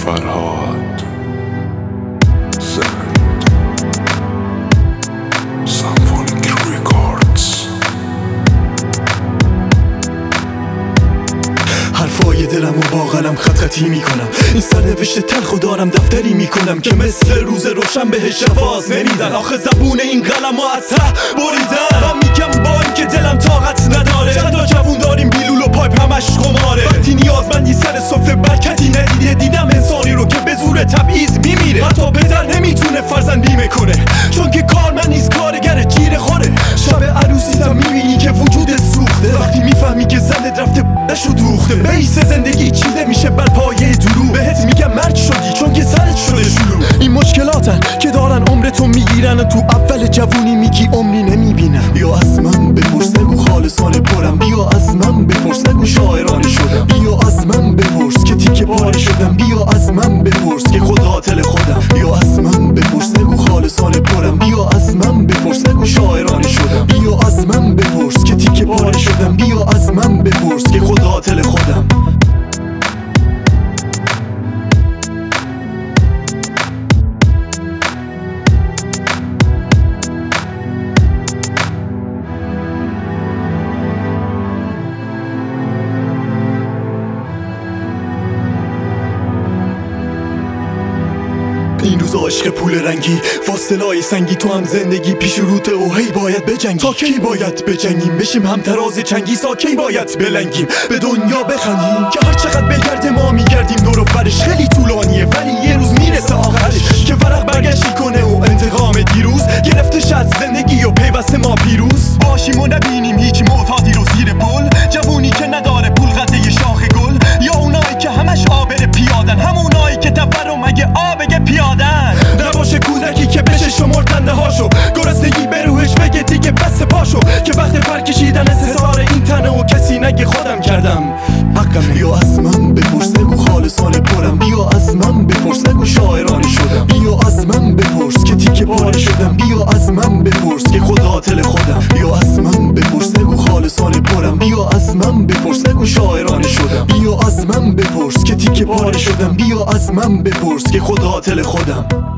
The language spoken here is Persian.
فرهاد زند سمفونیک ریکاردز. حرفای دلمو با قلم خط خطی میکنم، این سرنوشت تلخو دارم دفتری میکنم که مثل روز روشن بهش جواز نمیدن. آخه زبون این قلمو از ته بریدن. من میگم با اینکه دلم طاقت نداره، چند تا جوون داریم بیلول و پایپ همش قماره. وقتی نیازمندی سر سفره برکتی ندیده، دیدم انسانی رو که به زور تبعیض میمیره. حتی پدر نمیتونه فرزند بیمه کنه، چون که کارمند نیست کارگر جیره خوره. شب عروسیتم میبینی که وجود سوخته، وقتی میفهمی که زنت رفته نشو دوخته. بیس زندگی چیده میشه بر پایه دروغ. بهت میگم مرگ شدی چون که سرت شده شروع. این مشکلاتن که دارن عمرتو میگیرن، تو اول جوونی میگی عمری نمیبینم. بیا از من بپرس نگو خالصانه پرم، بیا از من بپرس نگو شاعرانه شدم. بیا از من بپرس که تیکه پاره شدم، بیا از من بپرس که خود قاتل خودم. بیا از من بپرس نگو خالصانه پرم، بیا از من بپرس نگو شاعرانه شدم. بیا از من بپرس که تیکه پاره شدم، بیا از من بپرس که خود قاتل خودم. این روزا عشق پول رنگی، فاصله‌های سنگی، تو هم زندگی پیش روته و هی باید بجنگی. تا کی باید بجنگیم؟ بشیم هم تراز چنگی. تا کی باید بلنگیم به دنیا بخندیم که هر چقدر بگرده ما میگردیم دور و برش. خیلی طولانیه ولی یه روز میرسه آخرش، که ورق برگشتی کنه و انتقام دیروز گرفتش از زندگی و پیوسته ما پیروز باشیم و نبینیم هیچ معتادی رو زیر پل. جوونی که نداره پول قده شاخ گل، یا اونایی که همش آبر پیادن، همونایی که تفرم مگه آبگه پیادن. نباشه کودکی که بشه شمردنده هاشو، گرسنگی به روحش بگه دیگه بس پاشو، که وقت پر کشیدن انتظار این تنه و کسی نگه خودم کردم حقم. بیا از من بپرس نگو خالصانه پرم، بیا از من بپرس نگو شاعرانه شدم. بیا از من بپرس که تیکه پاره شدم، بیا از من بپرس که خود قاتل خودم. بیا از من بپرس نگو خالصانه پرم، بیا از من بپرس نگو شاعرانه شدم. بیا از من بپرس که تیکه پاره شدم، بیا از من بپرس که خود قاتل خودم.